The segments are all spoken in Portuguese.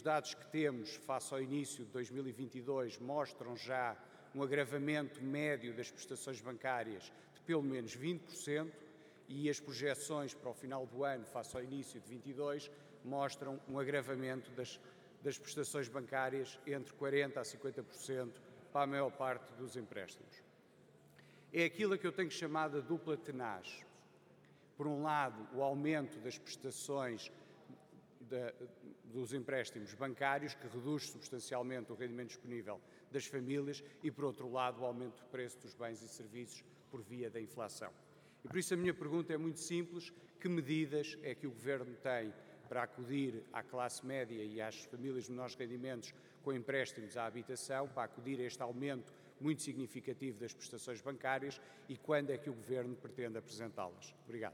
dados que temos face ao início de 2022 mostram já um agravamento médio das prestações bancárias de pelo menos 20% e as projeções para o final do ano, face ao início de 22, mostram um agravamento das prestações bancárias entre 40% a 50% para a maior parte dos empréstimos. É aquilo que eu tenho chamado de dupla tenaz. Por um lado, o aumento das prestações dos empréstimos bancários, que reduz substancialmente o rendimento disponível das famílias, e, por outro lado, o aumento do preço dos bens e serviços por via da inflação. E por isso a minha pergunta é muito simples: que medidas é que o Governo tem para acudir à classe média e às famílias de menores rendimentos com empréstimos à habitação, para acudir a este aumento muito significativo das prestações bancárias, e quando é que o Governo pretende apresentá-las? Obrigado.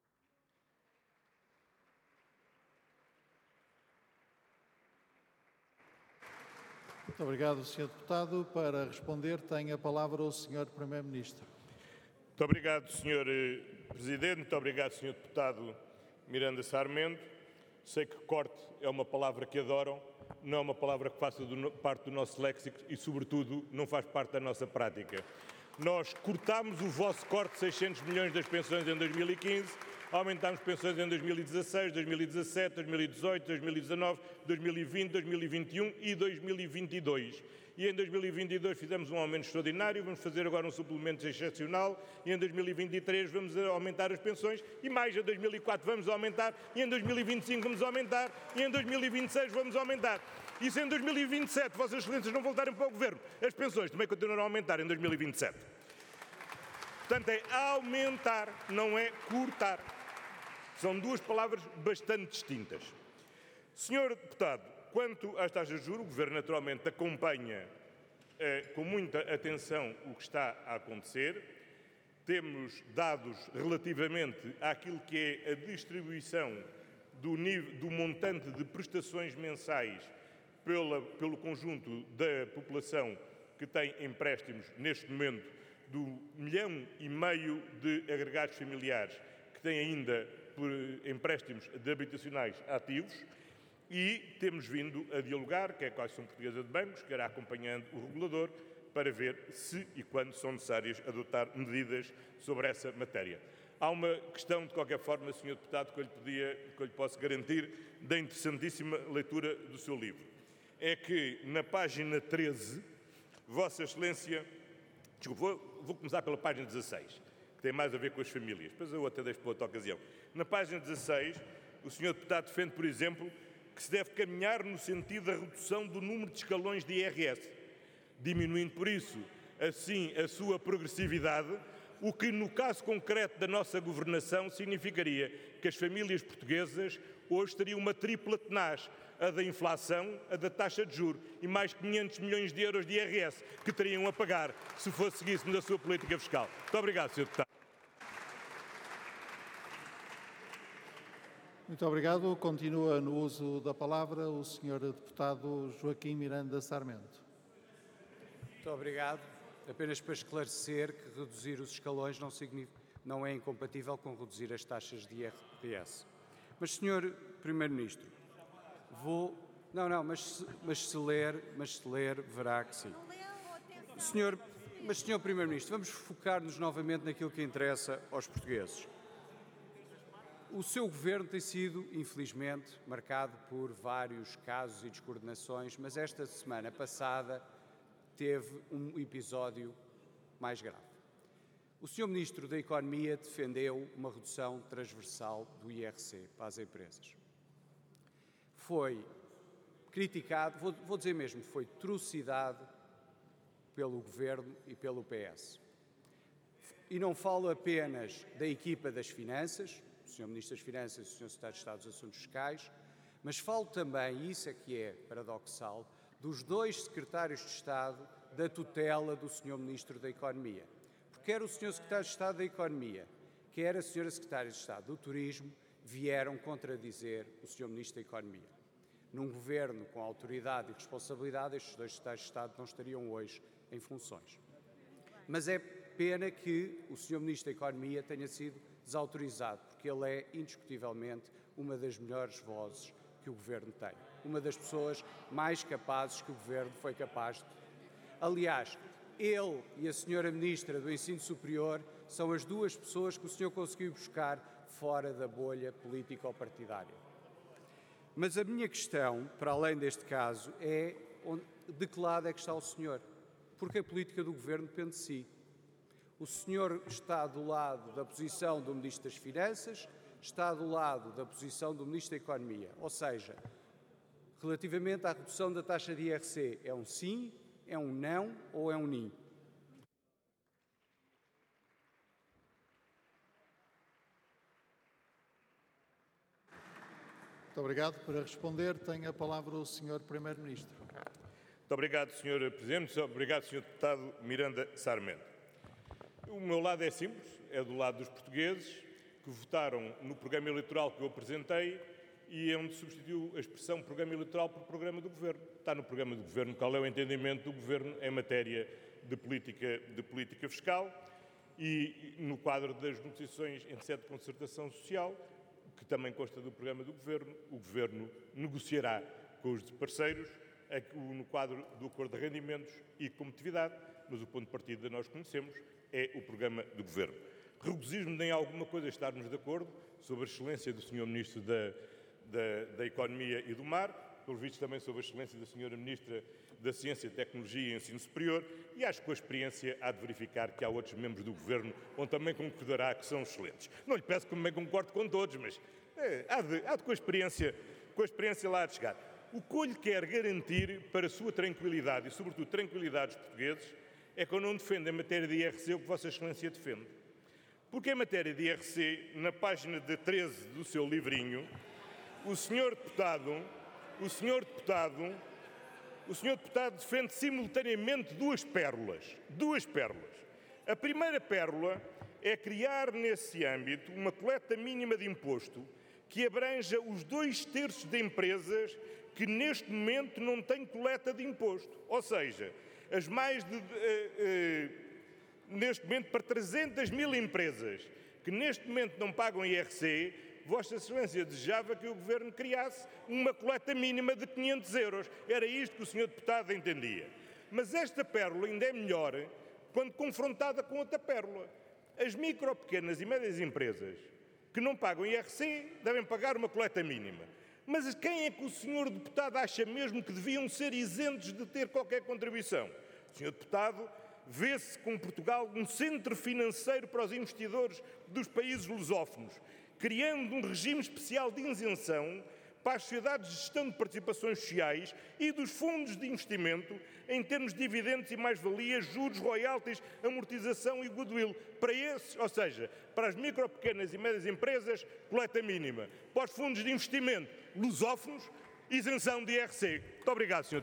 Muito obrigado, Sr. Deputado. Para responder, tem a palavra o Sr. Primeiro-Ministro. Muito obrigado, Sr. Presidente. Muito obrigado, Sr. Deputado Miranda Sarmento. Sei que corte é uma palavra que adoram, não é uma palavra que faça parte do nosso léxico e, sobretudo, não faz parte da nossa prática. Nós cortámos o vosso corte de 600 milhões das pensões em 2015, aumentámos pensões em 2016, 2017, 2018, 2019, 2020, 2021 e 2022. E em 2022 fizemos um aumento extraordinário, vamos fazer agora um suplemento excepcional, e em 2023 vamos aumentar as pensões, e mais em 2004 vamos aumentar, e em 2025 vamos aumentar, e em 2026 vamos aumentar. E se em 2027 Vossas Excelências não voltarem para o Governo, as pensões também continuarão a aumentar em 2027. Portanto, é aumentar, não é cortar. São duas palavras bastante distintas. Senhor Deputado, quanto às taxas de juros, o Governo naturalmente acompanha com muita atenção o que está a acontecer. Temos dados relativamente àquilo que é a distribuição do montante de prestações mensais pelo conjunto da população que tem empréstimos neste momento, do 1,5 milhão de agregados familiares que têm ainda empréstimos habitacionais ativos, e temos vindo a dialogar, quer com a Associação Portuguesa de Bancos, quer acompanhando o regulador, para ver se e quando são necessárias adotar medidas sobre essa matéria. Há uma questão, de qualquer forma, Sr. Deputado, que eu lhe posso garantir, da interessantíssima leitura do seu livro. É que, na página 13, Vossa Excelência... Desculpe, vou começar pela página 16, que tem mais a ver com as famílias, depois eu até deixo para outra ocasião. Na página 16, o Sr. Deputado defende, por exemplo, que se deve caminhar no sentido da redução do número de escalões de IRS, diminuindo, por isso, assim, a sua progressividade, o que, no caso concreto da nossa governação, significaria que as famílias portuguesas hoje teriam uma tripla tenaz: a da inflação, a da taxa de juros e mais 500 milhões de euros de IRS que teriam a pagar se seguíssemos a sua política fiscal. Muito obrigado, Sr. Deputado. Muito obrigado. Continua no uso da palavra o Sr. Deputado Joaquim Miranda Sarmento. Muito obrigado. Apenas para esclarecer que reduzir os escalões não é incompatível com reduzir as taxas de IRPS. Mas, Sr. Primeiro-Ministro, mas se ler, verá que sim. Sr. Primeiro-Ministro, vamos focar-nos novamente naquilo que interessa aos portugueses. O seu governo tem sido, infelizmente, marcado por vários casos e descoordenações, mas esta semana passada teve um episódio mais grave. O Sr. Ministro da Economia defendeu uma redução transversal do IRC para as empresas. Foi criticado, vou dizer mesmo, foi trucidado pelo Governo e pelo PS. E não falo apenas da equipa das Finanças, o Sr. Ministro das Finanças e o Sr. Secretário de Estado dos Assuntos Fiscais, mas falo também, e isso é que é paradoxal, dos dois secretários de Estado da tutela do Sr. Ministro da Economia. Porque quer o Sr. Secretário de Estado da Economia, quer a Sra. Secretária de Estado do Turismo, vieram contradizer o Sr. Ministro da Economia. Num governo com autoridade e responsabilidade, estes dois secretários de Estado não estariam hoje em funções. Mas é pena que o Sr. Ministro da Economia tenha sido desautorizado, porque ele é, indiscutivelmente, uma das melhores vozes que o Governo tem. uma das pessoas mais capazes que o Governo foi capaz de. Aliás, ele e a senhora Ministra do Ensino Superior são as duas pessoas que o senhor conseguiu buscar fora da bolha político-partidária. Mas a minha questão, para além deste caso, é de que lado é que está o senhor? Porque a política do Governo depende de si. O senhor está do lado da posição do Ministro das Finanças, está do lado da posição do Ministro da Economia. Ou seja, relativamente à redução da taxa de IRC, é um sim, é um não ou é um nim? Muito obrigado. Para responder, tem a palavra o Sr. Primeiro-Ministro. Muito obrigado, Sr. Presidente. Muito obrigado, Sr. Deputado Miranda Sarmento. O meu lado é simples, é do lado dos portugueses que votaram no programa eleitoral que eu apresentei e é onde substituiu a expressão programa eleitoral por programa do Governo. Está no programa do Governo qual é o entendimento do Governo em matéria de política fiscal e no quadro das negociações em sede de concertação social, que também consta do programa do Governo, o Governo negociará com os parceiros no quadro do acordo de rendimentos e competitividade, mas o ponto de partida que nós conhecemos é o programa do Governo. Regozijo-me em alguma coisa estarmos de acordo sobre a excelência do Sr. Ministro da Economia e do Mar, pelo visto também sobre a excelência da Sra. Ministra da Ciência, Tecnologia e Ensino Superior, e acho que com a experiência há de verificar que há outros membros do Governo onde também concordará que são excelentes. Não lhe peço que também concorde com todos, mas há de com a experiência lá de chegar. O que eu lhe quero garantir para a sua tranquilidade e, sobretudo, tranquilidade dos portugueses, é que eu não defendo em matéria de IRC o que Vossa Excelência defende. Porque em matéria de IRC, na página de 13 do seu livrinho, o senhor deputado defende simultaneamente duas pérolas. A primeira pérola é criar nesse âmbito uma coleta mínima de imposto que abranja os 2/3 de empresas que neste momento não têm coleta de imposto. Ou seja, as mais de, neste momento, para 300 mil empresas que neste momento não pagam IRC, Vossa Excelência desejava que o Governo criasse uma coleta mínima de 500 euros. Era isto que o Sr. Deputado entendia. Mas esta pérola ainda é melhor quando confrontada com outra pérola. As micro, pequenas e médias empresas que não pagam IRC devem pagar uma coleta mínima. Mas quem é que o Sr. Deputado acha mesmo que deviam ser isentos de ter qualquer contribuição? O Sr. Deputado vê-se com Portugal um centro financeiro para os investidores dos países lusófonos, criando um regime especial de isenção para as sociedades de gestão de participações sociais e dos fundos de investimento em termos de dividendos e mais-valias, juros, royalties, amortização e goodwill. Para esses, ou seja, para as micro, pequenas e médias empresas, coleta mínima. Para os fundos de investimento lusófonos, isenção de IRC. Muito obrigado, Sr.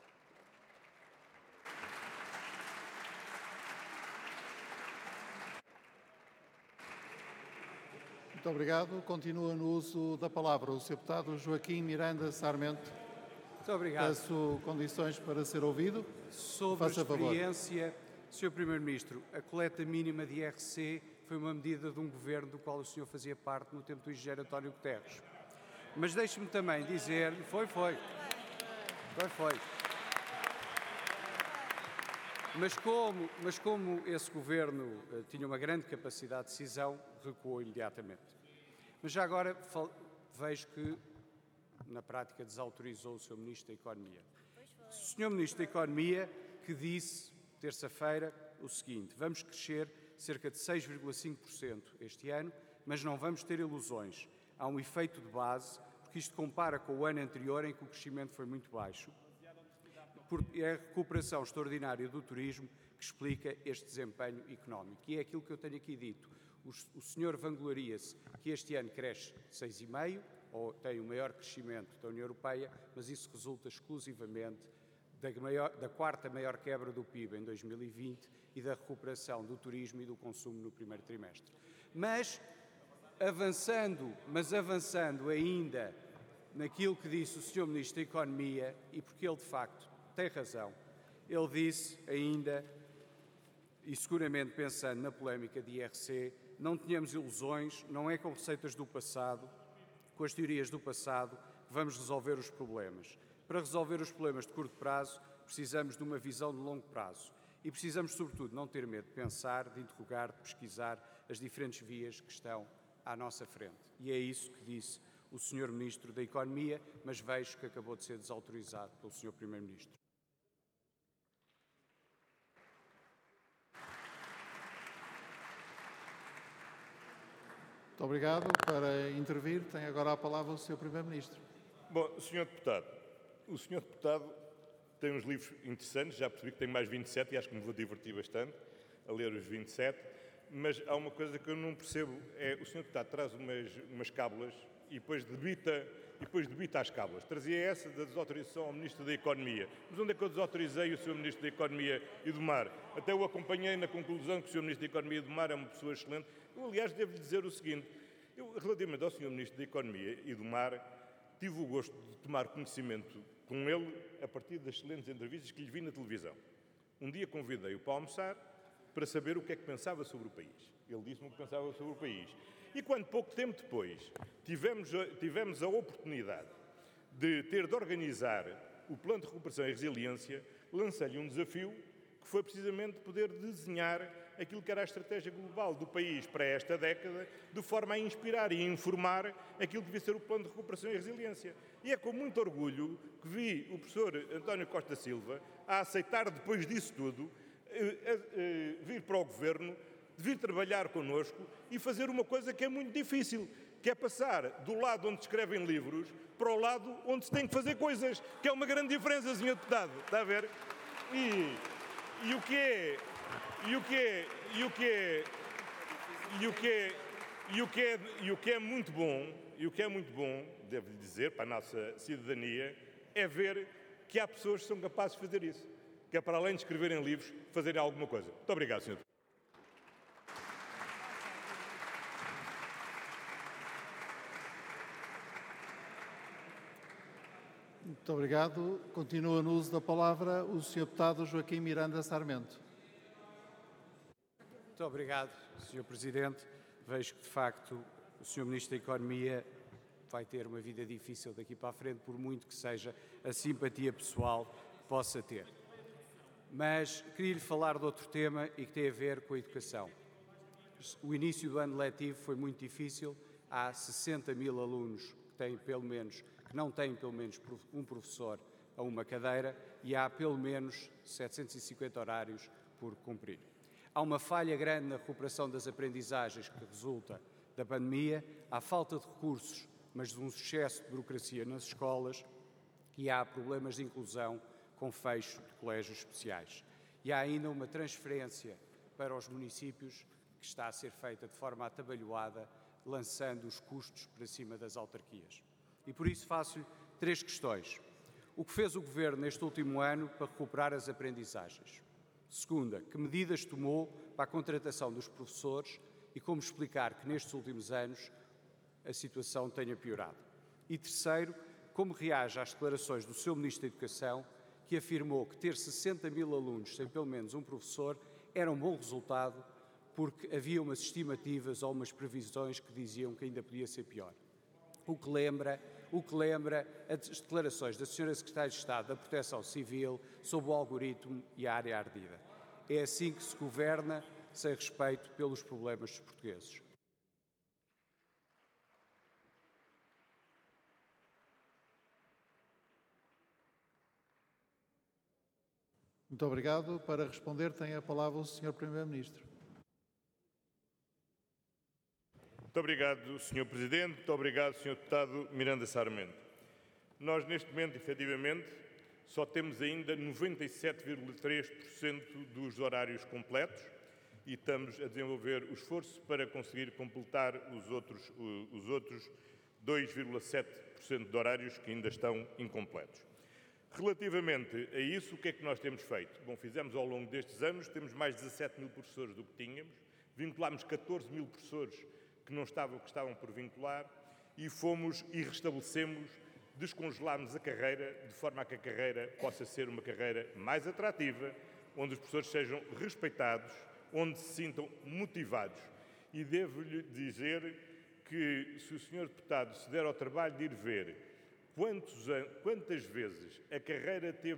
Muito obrigado. Continua no uso da palavra o Sr. Deputado Joaquim Miranda Sarmento. Muito obrigado. Peço condições para ser ouvido. Sobre a experiência, Sr. Primeiro-Ministro, a coleta mínima de IRC foi uma medida de um governo do qual o senhor fazia parte no tempo do engenheiro António Guterres. Mas deixe-me também dizer... Foi. Mas como esse governo tinha uma grande capacidade de decisão, recuou imediatamente. Mas já agora vejo que, na prática, desautorizou o Sr. Ministro da Economia. O Sr. Ministro da Economia que disse, terça-feira, o seguinte: vamos crescer cerca de 6,5% este ano, mas não vamos ter ilusões. Há um efeito de base, porque isto compara com o ano anterior, em que o crescimento foi muito baixo. É a recuperação extraordinária do turismo que explica este desempenho económico. E é aquilo que eu tenho aqui dito. O senhor vangloria-se que este ano cresce 6,5%, ou tem o maior crescimento da União Europeia, mas isso resulta exclusivamente da quarta maior quebra do PIB em 2020 e da recuperação do turismo e do consumo no primeiro trimestre. Mas avançando ainda naquilo que disse o Sr. Ministro da Economia, e porque ele de facto tem razão, ele disse ainda, e seguramente pensando na polémica de IRC, não tínhamos ilusões, não é com receitas do passado, com as teorias do passado, que vamos resolver os problemas. Para resolver os problemas de curto prazo, precisamos de uma visão de longo prazo. E precisamos, sobretudo, não ter medo de pensar, de interrogar, de pesquisar as diferentes vias que estão à nossa frente. E é isso que disse o Sr. Ministro da Economia, mas vejo que acabou de ser desautorizado pelo Sr. Primeiro-Ministro. Muito obrigado. Para intervir, tem agora a palavra o Sr. Primeiro-Ministro. Bom, Sr. Deputado, o Sr. Deputado tem uns livros interessantes, já percebi que tem mais 27 e acho que me vou divertir bastante a ler os 27, mas há uma coisa que eu não percebo, é o Sr. Deputado traz umas cábulas e depois debita as cábulas. Trazia essa da desautorização ao Ministro da Economia. Mas onde é que eu desautorizei o Sr. Ministro da Economia e do Mar? Até o acompanhei na conclusão que o Sr. Ministro da Economia e do Mar é uma pessoa excelente. Eu, aliás, devo-lhe dizer o seguinte, relativamente ao Sr. Ministro da Economia e do Mar, tive o gosto de tomar conhecimento com ele a partir das excelentes entrevistas que lhe vi na televisão. Um dia convidei-o para almoçar para saber o que é que pensava sobre o país. Ele disse-me o que pensava sobre o país. E quando pouco tempo depois tivemos a oportunidade de ter de organizar o Plano de Recuperação e Resiliência, lancei-lhe um desafio que foi precisamente poder desenhar aquilo que era a estratégia global do país para esta década, de forma a inspirar e informar aquilo que devia ser o Plano de Recuperação e Resiliência. E é com muito orgulho que vi o professor António Costa Silva a aceitar, depois disso tudo, vir para o Governo, vir trabalhar connosco e fazer uma coisa que é muito difícil, que é passar do lado onde se escrevem livros para o lado onde se tem que fazer coisas, que é uma grande diferença, Sr. Deputado, está a ver? E o que é muito bom, devo-lhe dizer, para a nossa cidadania, é ver que há pessoas que são capazes de fazer isso, que é para além de escreverem livros, fazerem alguma coisa. Muito obrigado, Sr. Muito obrigado. Continua no uso da palavra o Sr. Deputado Joaquim Miranda Sarmento. Muito obrigado, Sr. Presidente. Vejo que, de facto, o Sr. Ministro da Economia vai ter uma vida difícil daqui para a frente, por muito que seja a simpatia pessoal que possa ter. Mas queria-lhe falar de outro tema e que tem a ver com a educação. O início do ano letivo foi muito difícil. Há 60 mil alunos que não têm pelo menos um professor a uma cadeira e há pelo menos 750 horários por cumprir. Há uma falha grande na recuperação das aprendizagens que resulta da pandemia, há falta de recursos, mas de um excesso de burocracia nas escolas e há problemas de inclusão com fecho de colégios especiais. E há ainda uma transferência para os municípios que está a ser feita de forma atabalhoada, lançando os custos para cima das autarquias. E por isso faço-lhe 3 questões. O que fez o Governo neste último ano para recuperar as aprendizagens? Segunda, que medidas tomou para a contratação dos professores e como explicar que nestes últimos anos a situação tenha piorado? E terceiro, como reage às declarações do seu Ministro da Educação, que afirmou que ter 60 mil alunos sem pelo menos um professor era um bom resultado, porque havia umas estimativas ou umas previsões que diziam que ainda podia ser pior. O que lembra as declarações da Sra. Secretária de Estado da Proteção Civil sobre o algoritmo e a área ardida. É assim que se governa sem respeito pelos problemas dos portugueses. Muito obrigado. Para responder, tem a palavra o Sr. Primeiro-Ministro. Muito obrigado, Sr. Presidente. Muito obrigado, Sr. Deputado Miranda Sarmento. Nós, neste momento, efetivamente, só temos ainda 97,3% dos horários completos e estamos a desenvolver o esforço para conseguir completar os outros 2,7% de horários que ainda estão incompletos. Relativamente a isso, o que é que nós temos feito? Bom, fizemos ao longo destes anos, temos mais de 17 mil professores do que tínhamos, vinculámos 14 mil professores que estavam por vincular e restabelecemos, descongelámos a carreira de forma a que a carreira possa ser uma carreira mais atrativa, onde os professores sejam respeitados, onde se sintam motivados. E devo-lhe dizer que se o Sr. Deputado se der ao trabalho de ir ver quantas vezes a carreira teve